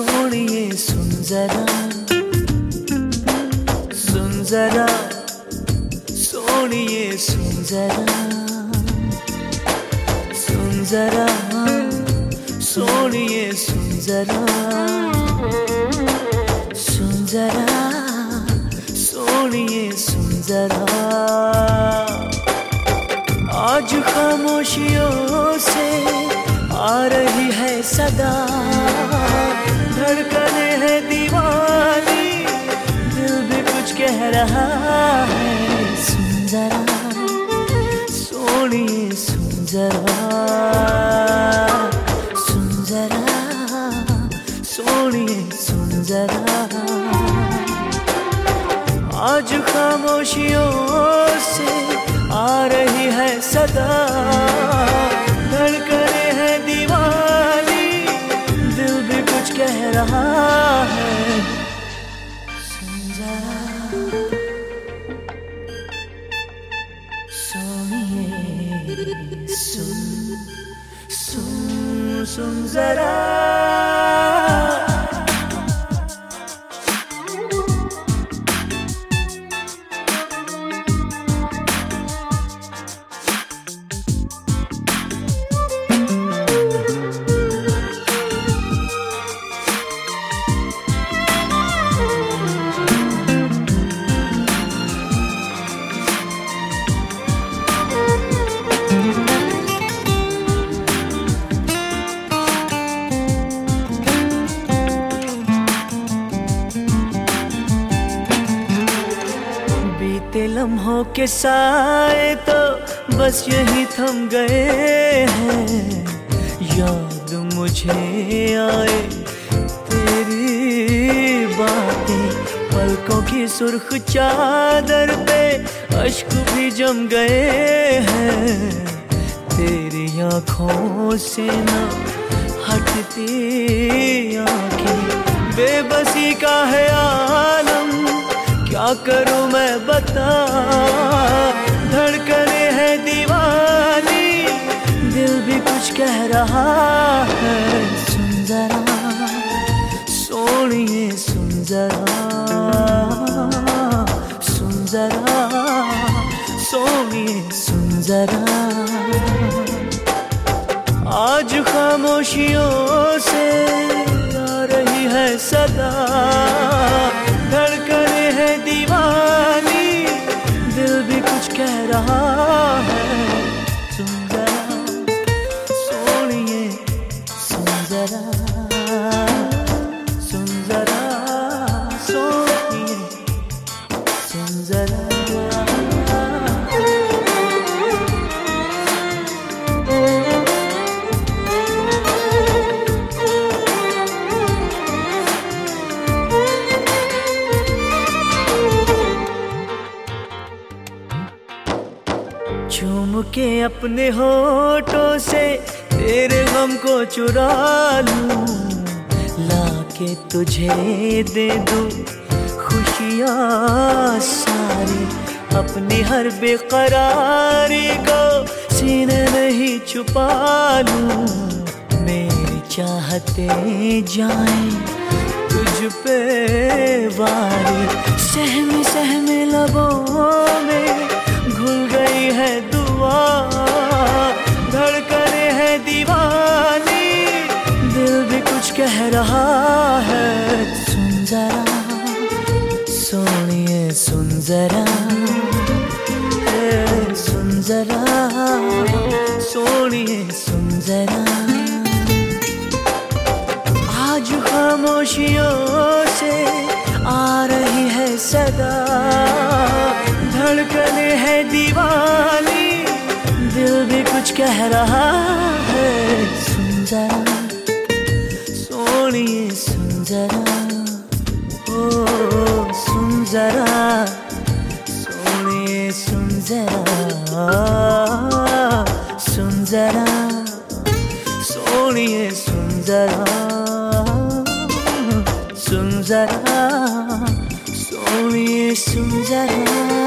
सोनिए सुन जरा, सुन जरा, सोनिए सुन जरा, सुन जरा, सोनिए सुन जरा, सुन जरा, सोनिए सुन जरा। आज खामोशियों से आ रही है सदा, धड़कने है दीवानी, दिल भी कुछ कह रहा है। सुन जरा, सोनिए सुन जरा, सुन जरा, सोनिए सुन जरा। आज खामोशियों से आ रही है सदा, धड़कने है दीवानी, दिल भी कुछ कह रहा है। सुन जरा, सोनिए सुन, सुन, सुन जरा। बीते लम्हों के साए तो बस यही थम गए हैं, याद मुझे आए तेरी बातें, पलकों की सुर्ख चादर पे अश्क भी जम गए हैं। तेरी आँखों से ना हटती आँखें, बेबसी का है आलम, क्या करूं मैं बता। धड़कने है दीवानी, दिल भी कुछ कह रहा है। सुन जरा, सोनिए सुन जरा, सुन जरा, सोनिए सुन जरा। आज खामोशियों से आ रही है सदा, धड़कने है दीवानी, दिल भी कुछ कह रहा है। सुन जरा, सोनिए सुन जरा, सुन जरा, सोनिए सुन जरा। चूम के अपने होठों से तेरे गम को चुरा लूं, लाके तुझे दे दूं खुशियाँ सारी, अपनी हर बेकरारी को सीने में ही छुपा लूं। मेरी चाहते जाएं तुझ पे वारी, सहमी सहमी लबों में घुल गई है दुआ। धड़कने है दीवानी, दिल भी कुछ कह रहा है। सुन जरा, सोनिए सुन जरा, सुन जरा, सोनिए सुन जरा। आज खामोशियों से आ रही है सदा, धड़कने है दीवानी, दिल भी कुछ कह रहा है। सुन जरा, सोनिए सुन जरा, ओ सुन जरा, सोनिए सुन जरा, सुन जरा, सोनिए सुन जरा, सुन जरा, सोनिए सुन जरा।